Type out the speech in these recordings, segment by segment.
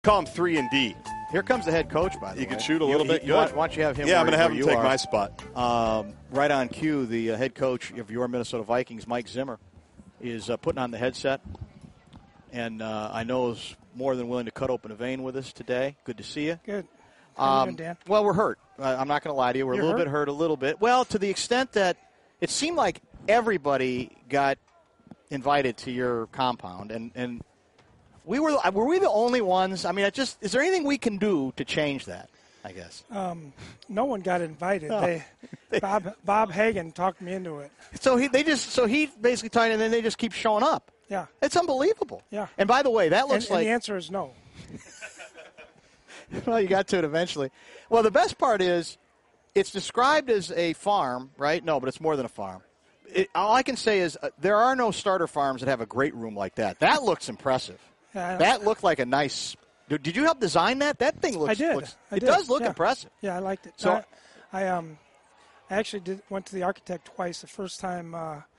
Call him 3 and D. Here comes the head coach, by the way. You can shoot a little bit. Why don't you have him? Yeah, I'm going to have him you take are. my spot. Right on cue, the head coach of your Minnesota Vikings, Mike Zimmer, is putting on the headset. And I know is more than willing to cut open a vein with us today. Good to see you. Good. How you doing, Dan? Well, we're hurt. I'm not going to lie to you. We're a little bit hurt a little bit. Well, to the extent that it seemed like everybody got invited to your compound. And were we the only ones? I mean, is there anything we can do to change that, I guess? No one got invited. Bob Hagan talked me into it. So he basically tied it, and then they just keep showing up. Yeah. It's unbelievable. Yeah. And by the way, that looks like... And the answer is no. Well, you got to it eventually. Well, the best part is it's described as a farm, right? No, but it's more than a farm. All I can say is there are no starter farms that have a great room like that. That looks impressive. That looked like a nice... Did you help design that? That thing looks... I did. It does look impressive. Yeah, I liked it. So I actually went to the architect twice. The first time...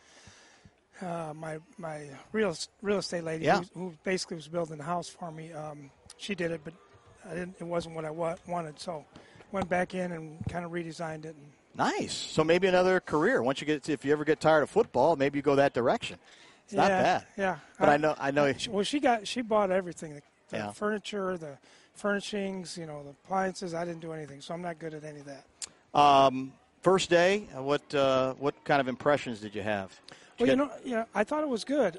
my real estate lady, who basically was building the house for me, she did it, but it wasn't what I wanted. So went back in and kind of redesigned it. Nice. So maybe another career. If you ever get tired of football, maybe you go that direction. It's not bad. Yeah. But I know. Well, she bought everything: the furniture, the furnishings, the appliances. I didn't do anything, so I'm not good at any of that. First day, what kind of impressions did you have? Well, I thought it was good.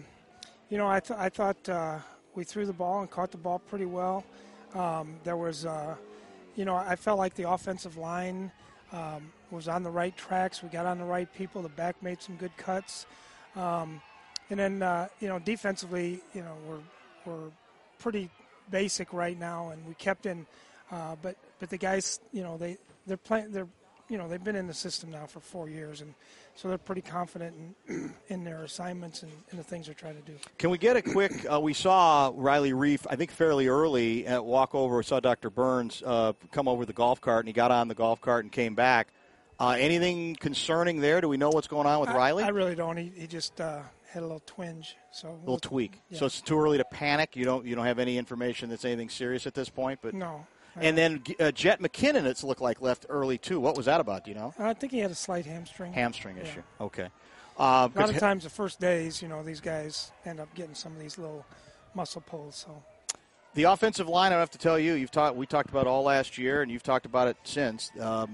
I thought we threw the ball and caught the ball pretty well. There was, I felt like the offensive line was on the right tracks. We got on the right people. The back made some good cuts. And then, defensively, we're pretty basic right now, and we kept in. But the guys, they're playing. They've been in the system now for 4 years, and so they're pretty confident in their assignments and the things they're trying to do. Can we get a quick we saw Riley Reef, I think fairly early, walk over. We saw Dr. Burns come over the golf cart, and he got on the golf cart and came back. Anything concerning there? Do we know what's going on with Riley? I really don't. He just had a little twinge. So a little tweak. Yeah. So it's too early to panic? You don't have any information that's anything serious at this point? But no. And then Jet McKinnon, it's looked like, left early, too. What was that about, do you know? I think he had a slight hamstring. Hamstring issue. Okay. A lot of times the first days, these guys end up getting some of these little muscle pulls. So the offensive line, I have to tell you, we talked about all last year, and you've talked about it since.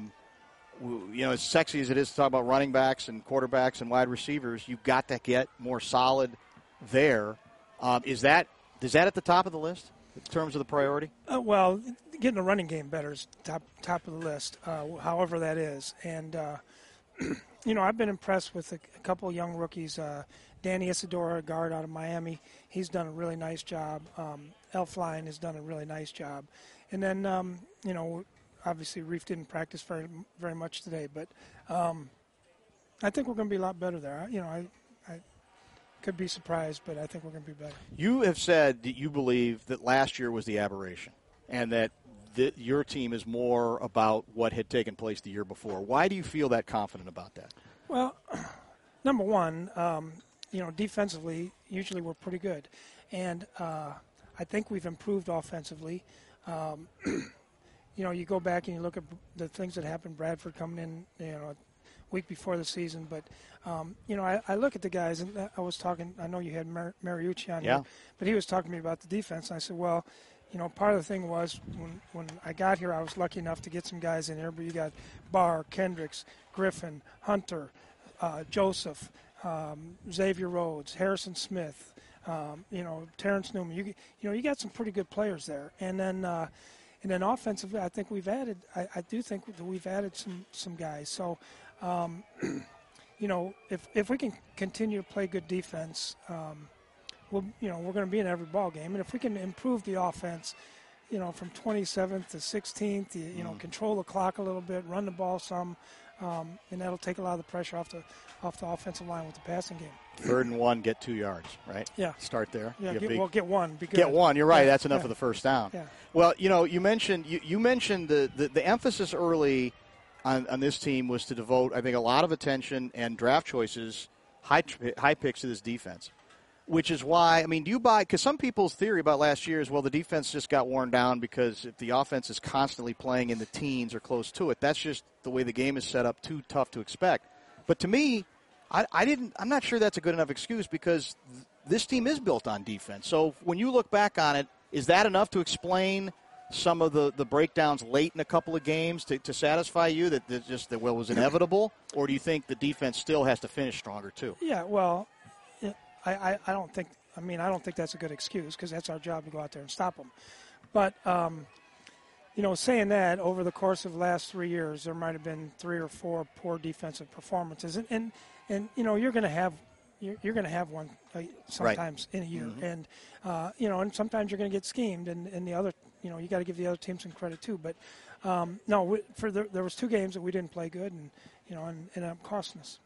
As sexy as it is to talk about running backs and quarterbacks and wide receivers, you've got to get more solid there. Is that at the top of the list in terms of the priority? Well, getting the running game better is top of the list, however that is. And, I've been impressed with a couple of young rookies. Danny Isidora, a guard out of Miami, he's done a really nice job. Elfline has done a really nice job. And then, obviously Reef didn't practice very, very much today. But I think we're going to be a lot better there. I could be surprised, but I think we're going to be better. You have said that you believe that last year was the aberration and that your team is more about what had taken place the year before. Why do you feel that confident about that? Well, number one, defensively, usually we're pretty good. And I think we've improved offensively. You go back and you look at the things that happened, Bradford coming in, a week before the season. But, I look at the guys, and I was talking, I know you had Mariucci on here, but he was talking to me about the defense. And I said, well, part of the thing was when I got here, I was lucky enough to get some guys in here, but you got Barr, Kendricks, Griffin, Hunter, Joseph, Xavier Rhodes, Harrison Smith, Terrence Newman. You got some pretty good players there. And then offensively, I think we've added. I do think that we've added some guys. So, if we can continue to play good defense, we're going to be in every ball game. And if we can improve the offense, from 27th to 16th, control the clock a little bit, run the ball some, and that'll take a lot of the pressure off the offensive line with the passing game. 3rd and 1, get 2 yards, right? Yeah. Start there. Yeah, get one. Get one. You're right. That's enough for of the first down. Yeah. Well, you mentioned the emphasis early on this team was to devote, I think, a lot of attention and draft choices, high picks to this defense. Which is why, I mean, do you buy – because some people's theory about last year is, well, the defense just got worn down because if the offense is constantly playing in the teens or close to it, that's just the way the game is set up, too tough to expect. But to me, I'm not sure that's a good enough excuse because this team is built on defense. So when you look back on it, is that enough to explain some of the breakdowns late in a couple of games to satisfy you that it was inevitable? Or do you think the defense still has to finish stronger too? Yeah, well – I don't think that's a good excuse because that's our job to go out there and stop them. But, saying that, over the course of the last 3 years, there might have been 3 or 4 poor defensive performances. And you're going to have one sometimes in a year. Mm-hmm. And, and sometimes you're going to get schemed. And the other, you got to give the other team some credit too. But, there was 2 games that we didn't play good and ended up costing us.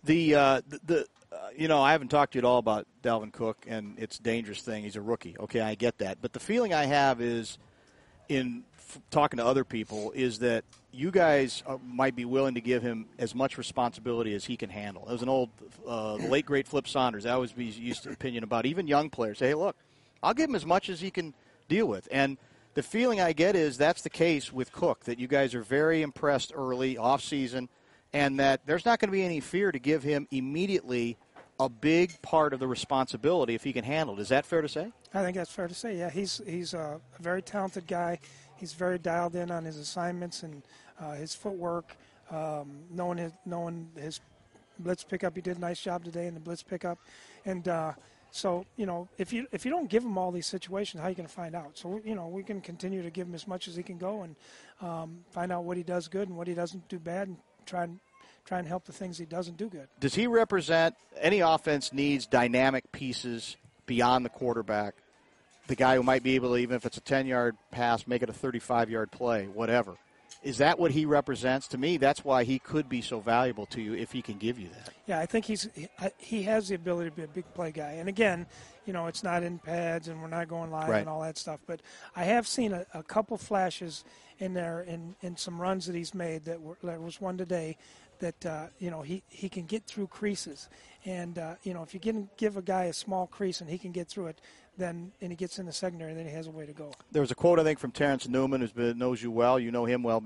I haven't talked to you at all about Dalvin Cook and it's a dangerous thing. He's a rookie. Okay, I get that. But the feeling I have is, in talking to other people, is that you guys might be willing to give him as much responsibility as he can handle. There was an old, the late, great Flip Saunders. I always used to opinion about even young players. Say, hey, look, I'll give him as much as he can deal with. And the feeling I get is that's the case with Cook, that you guys are very impressed early, off-season, and that there's not going to be any fear to give him immediately a big part of the responsibility if he can handle it. Is that fair to say? I think that's fair to say, yeah. He's a very talented guy. He's very dialed in on his assignments and his footwork, knowing his blitz pickup. He did a nice job today in the blitz pickup. And so, if you don't give him all these situations, how are you going to find out? So, we can continue to give him as much as he can go and find out what he does good and what he doesn't do bad and try and help the things he doesn't do good. Does he represent – any offense needs dynamic pieces beyond the quarterback, the guy who might be able to, even if it's a 10-yard pass, make it a 35-yard play, whatever. Is that what he represents? To me, that's why he could be so valuable to you if he can give you that. Yeah, I think he has the ability to be a big play guy. And, again, it's not in pads and we're not going live and all that stuff. But I have seen a couple flashes in there in some runs that he's made. There was one today that, he can get through creases. And, if you can give a guy a small crease and he can get through it, and he gets in the secondary, then he has a way to go. There was a quote, I think, from Terrence Newman, knows you well. You know him well,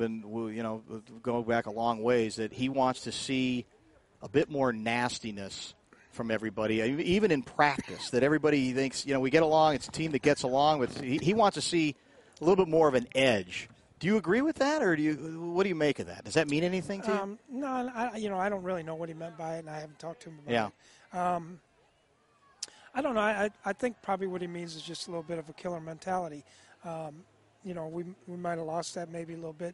going back a long ways, that he wants to see a bit more nastiness from everybody, even in practice, that everybody thinks, we get along, it's a team that gets along. He wants to see a little bit more of an edge. Do you agree with that, or what do you make of that? Does that mean anything to you? No, I don't really know what he meant by it, and I haven't talked to him about it. I don't know. I think probably what he means is just a little bit of a killer mentality. We might have lost that maybe a little bit,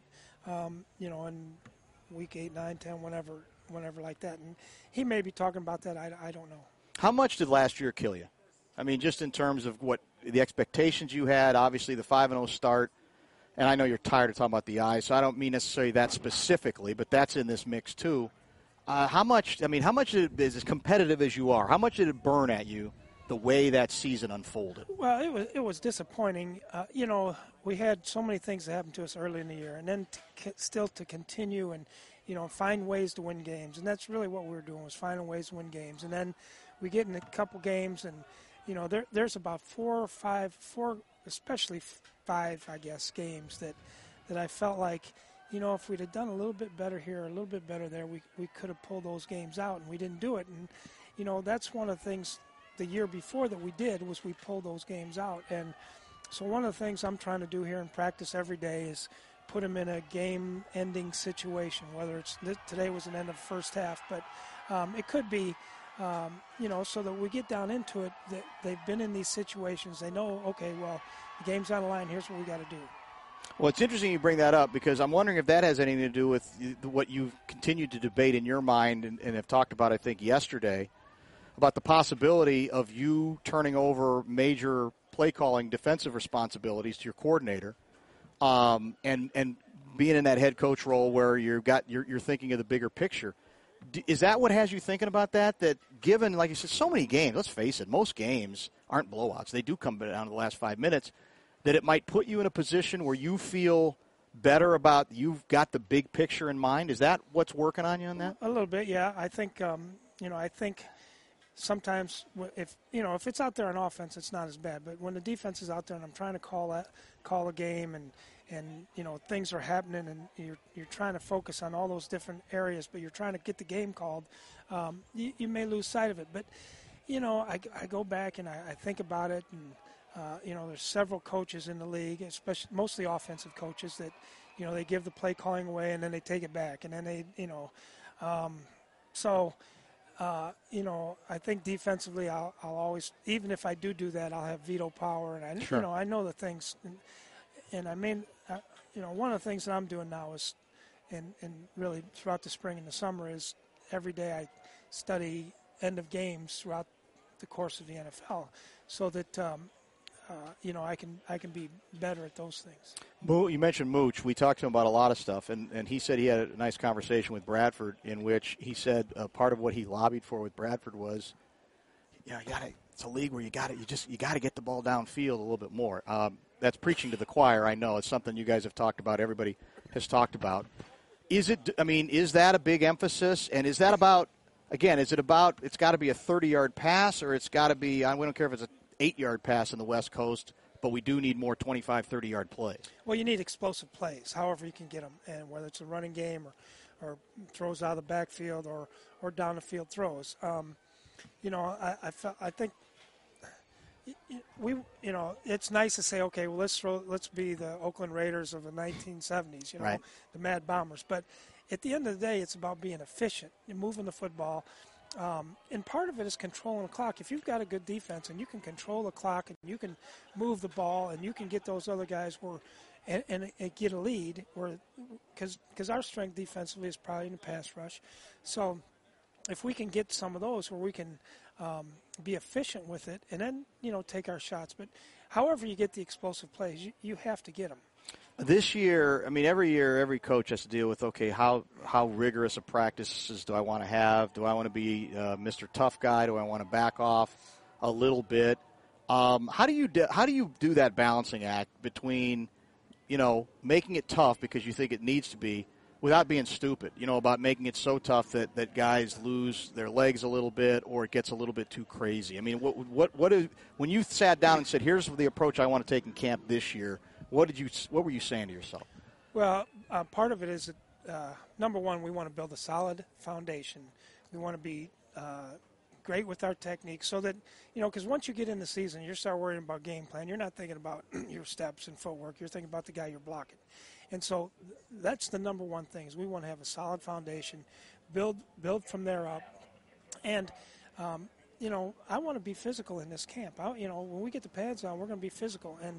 in week 8, 9, 10, whenever like that. And he may be talking about that. I don't know. How much did last year kill you? I mean, just in terms of what the expectations you had, obviously the 5-0 start. And I know you're tired of talking about the eyes, so I don't mean necessarily that specifically, but that's in this mix too. How much is as competitive as you are, how much did it burn at you the way that season unfolded? Well, it was disappointing. We had so many things that happened to us early in the year, and then still to continue and, find ways to win games. And that's really what we were doing, was finding ways to win games. And then we get in a couple games, and, there's about 4, especially 5, I guess, games that I felt like, if we'd have done a little bit better here, a little bit better there, we could have pulled those games out, and we didn't do it. And, that's one of the things the year before that we did, was we pulled those games out. And so one of the things I'm trying to do here in practice every day is put them in a game-ending situation, whether it's today was an end of first half, but it could be, so that we get down into it, that they've been in these situations. They know, okay, well, the game's on the line. Here's what we got to do. Well, it's interesting you bring that up, because I'm wondering if that has anything to do with what you've continued to debate in your mind and have talked about, I think, yesterday, about the possibility of you turning over major play-calling defensive responsibilities to your coordinator, and being in that head coach role where you're thinking of the bigger picture. Is that what has you thinking about that? That given, like you said, so many games, let's face it, most games aren't blowouts. They do come down to the last 5 minutes. That it might put you in a position where you feel better about you've got the big picture in mind? Is that what's working on you on that? A little bit, yeah. I think, I think sometimes if it's out there on offense, it's not as bad. But when the defense is out there and I'm trying to call a game and things are happening and you're trying to focus on all those different areas, but you're trying to get the game called, you may lose sight of it. But I go back and I think about it, and there's several coaches in the league, especially mostly offensive coaches, that they give the play calling away and then they take it back, and then they I think defensively I'll always, even if I do that, I'll have veto power, and I know the things, and I mean, one of the things that I'm doing now is, and really throughout the spring and the summer, is every day I study end of games throughout the course of the NFL, so that I can be better at those things. You mentioned Mooch. We talked to him about a lot of stuff, and he said he had a nice conversation with Bradford in which he said part of what he lobbied for with Bradford was, it's a league where you got to get the ball downfield a little bit more. That's preaching to the choir. I know it's something you guys have talked about. Everybody has talked about. Is that a big emphasis? And is that about? Again, is it about? It's got to be a 30-yard pass, or it's got to be. We don't care if it's a 8-yard pass in the West Coast, but we do need more 25, 30-yard plays. Well, you need explosive plays, however you can get them, and whether it's a running game or throws out of the backfield or down the field throws. I think it's nice to say, okay, well, let's be the Oakland Raiders of the 1970s, right. The Mad Bombers. But at the end of the day, it's about being efficient and moving the football. And part of it is controlling the clock. If you've got a good defense and you can control the clock and you can move the ball and you can get those other guys and get a lead, because our strength defensively is probably in the pass rush. So if we can get some of those where we can be efficient with it and then, take our shots. But however you get the explosive plays, you have to get them. This year, every year, every coach has to deal with, okay, how rigorous of practices do I want to have? Do I want to be Mr. Tough Guy? Do I want to back off a little bit? How do you do that balancing act between, making it tough because you think it needs to be, without being stupid, about making it so tough that guys lose their legs a little bit or it gets a little bit too crazy? When you sat down and said, here's the approach I want to take in camp this year, what were you saying to yourself? Well, part of it is that, number one, we want to build a solid foundation. We want to be great with our technique so that, because once you get in the season, you start worrying about game plan. You're not thinking about your steps and footwork. You're thinking about the guy you're blocking. And so that's the number one thing is we want to have a solid foundation, build from there up. And, I want to be physical in this camp. When we get the pads on, we're going to be physical. And,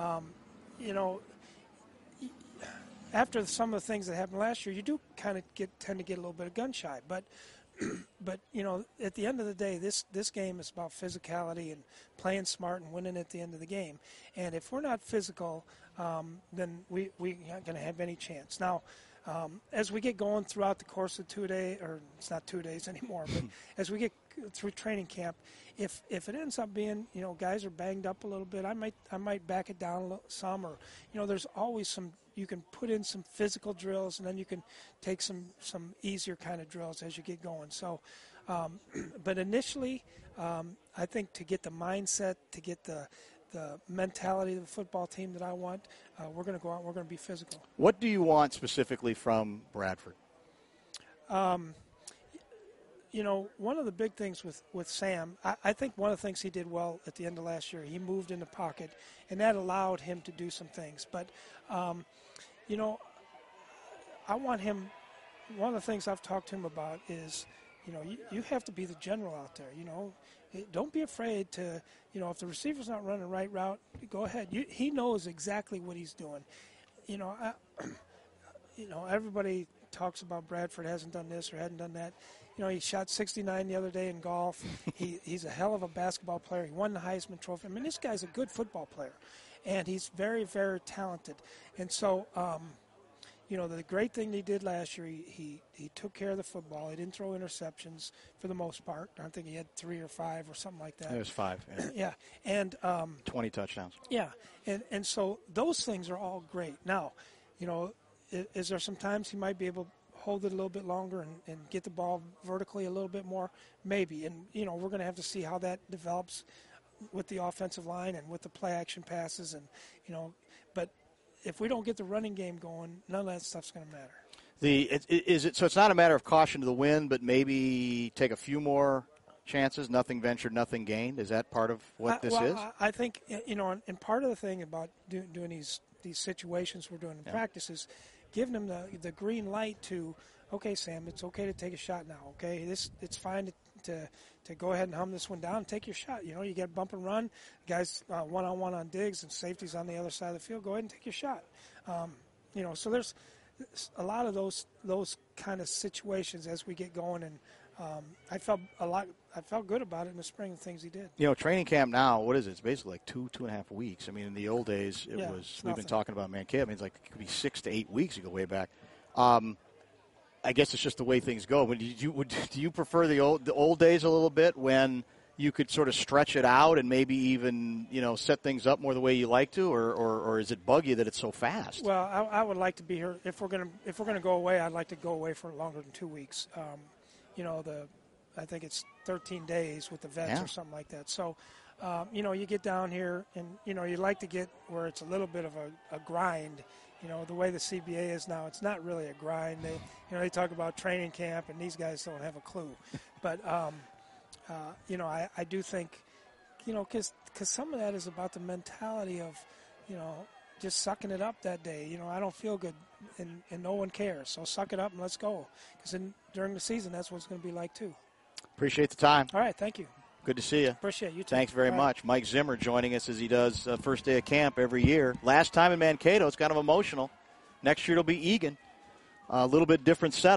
after some of the things that happened last year, you do kind of tend to get a little bit of gun shy. But at the end of the day, this game is about physicality and playing smart and winning at the end of the game. And if we're not physical, then we aren't going to have any chance. Now, as we get going throughout the course of 2 days, or it's not 2 days anymore, but as we get through training camp, if it ends up being, guys are banged up a little bit, I might back it down some, or, there's always some, you can put in some physical drills and then you can take some easier kind of drills as you get going. So, but initially, I think to get the mindset, to get the mentality of the football team that I want, we're going to go out and we're going to be physical. What do you want specifically from Bradford? One of the big things with Sam, I think one of the things he did well at the end of last year, he moved in the pocket, and that allowed him to do some things. But, I want him, one of the things I've talked to him about is, you have to be the general out there, Don't be afraid to, if the receiver's not running the right route, go ahead. He knows exactly what he's doing. Everybody talks about Bradford hasn't done this or hadn't done that. He shot 69 the other day in golf. He's a hell of a basketball player. He won the Heisman Trophy. This guy's a good football player, and he's very, very talented. And so, the great thing he did last year, he took care of the football. He didn't throw interceptions for the most part. I think he had 3 or 5 or something like that. It was 5. Yeah. Yeah. And 20 touchdowns. Yeah. And so those things are all great. Now, is there some times he might be able hold it a little bit longer and get the ball vertically a little bit more? Maybe. And, we're going to have to see how that develops with the offensive line and with the play action passes. And, but if we don't get the running game going, none of that stuff's going to matter. So it's not a matter of caution to the wind, but maybe take a few more chances, nothing ventured, nothing gained. Is that part of what this is? I think, and part of the thing about doing these situations we're doing in practice is giving them the green light to, okay, Sam, it's okay to take a shot now, okay? It's fine to go ahead and hum this one down and take your shot. You get bump and run, guys one-on-one on digs and safeties on the other side of the field, go ahead and take your shot. So there's a lot of those kind of situations as we get going, and I felt good about it in the spring, the things he did. Training camp now, what is it? It's basically like 2.5 weeks. I mean, in the old days, we've been talking about Mankato. I mean, it could be 6 to 8 weeks. You go way back. I guess it's just the way things go. Do you prefer the old days a little bit when you could sort of stretch it out and maybe even, set things up more the way you like to, or is it bug you that it's so fast? Well, I would like to be here. If we're gonna go away, I'd like to go away for longer than 2 weeks. I think it's 13 days with the vets or something like that. So, you get down here and, you like to get where it's a little bit of a grind. The way the CBA is now, it's not really a grind. They talk about training camp, and these guys don't have a clue. But, I do think, because some of that is about the mentality of, just sucking it up that day. I don't feel good, and no one cares. So suck it up and let's go. Because during the season, that's what it's going to be like, too. Appreciate the time. All right, thank you. Good to see you. Appreciate you, too. Thanks very much. Mike Zimmer joining us as he does first day of camp every year. Last time in Mankato, it's kind of emotional. Next year it'll be Eagan. A little bit different setup.